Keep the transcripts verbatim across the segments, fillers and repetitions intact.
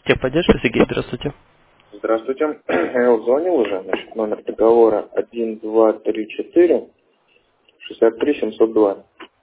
Техподдержка, Сергей, здравствуйте. Здравствуйте. Я вот звонил уже, значит, номер договора один два три четыре шестьдесят три семьсот два.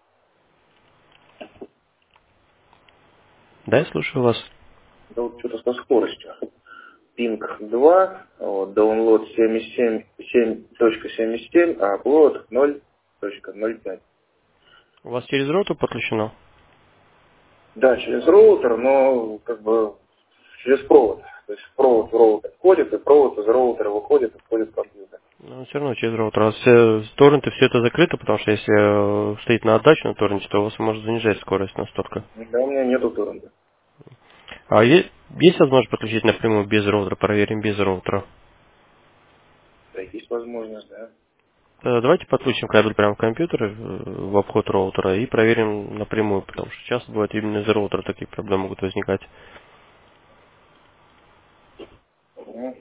Да, я слушаю вас. Да вот что-то со скоростью. Пинг два, вот, download семьдесят семь семь точка семьдесят семь, а upload ноль точка ноль пять. У вас через роутер подключено? Да, через роутер, но как бы через провод. То есть провод в роутер входит, и провод из роутера выходит и входит в компьютер. Но все равно через роутер. У вас все торренты, все это закрыто, потому что если э, стоит на отдачу на торренте, то у вас может занижать скорость настолько. Да, у меня нету торрента. А е- есть возможность подключить напрямую без роутера? Проверим без роутера. Да, есть возможность, да. Э, Давайте подключим кабель прямо в компьютер, э, в обход роутера, и проверим напрямую, потому что часто бывает именно из-за роутера такие проблемы могут возникать. Мгм.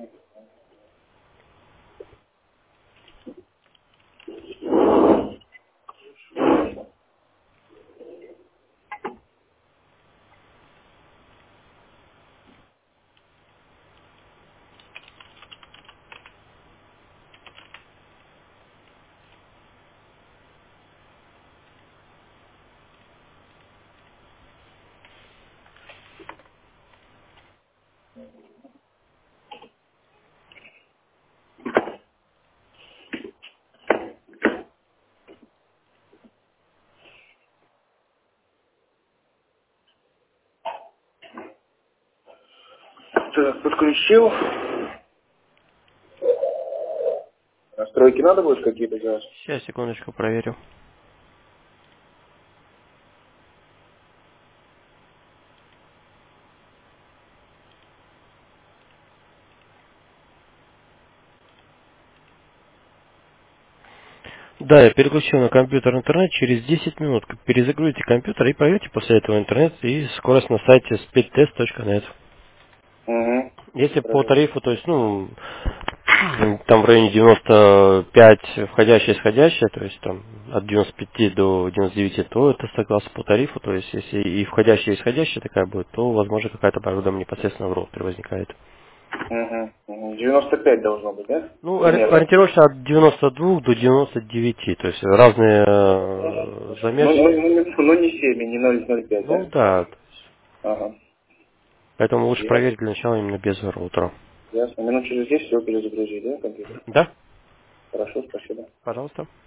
Так, подключил. Настройки надо будет какие-то делать? Сейчас, секундочку, проверю. Да, я переключил на компьютер интернет. Через десять минут перезагрузите компьютер и проверьте после этого интернет и скорость на сайте speedtest точка нет. Угу. Если по Хорошо. тарифу, то есть, ну, там в районе девяносто пять входящее и исходящее, то есть там от девяноста пяти до девяноста девяти, то это согласно по тарифу, то есть если и входящая и исходящая такая будет, то возможно какая-то проблема непосредственно в роутере возникает. Угу. Угу. девяносто пять должно быть, да? Ну, ори- Примерно. ориентировочно от девяноста двух до девяноста девяти, то есть разные Угу. э, Ну, замеры. ну, ну, ну, не семь, и не ноль ноль пять, Ну да? да, Ага. поэтому лучше Ясно. проверить для начала именно без роутера. Ясно. Минут через десять все перезагрузить, да, компьютер? Да, Хорошо, спасибо. пожалуйста.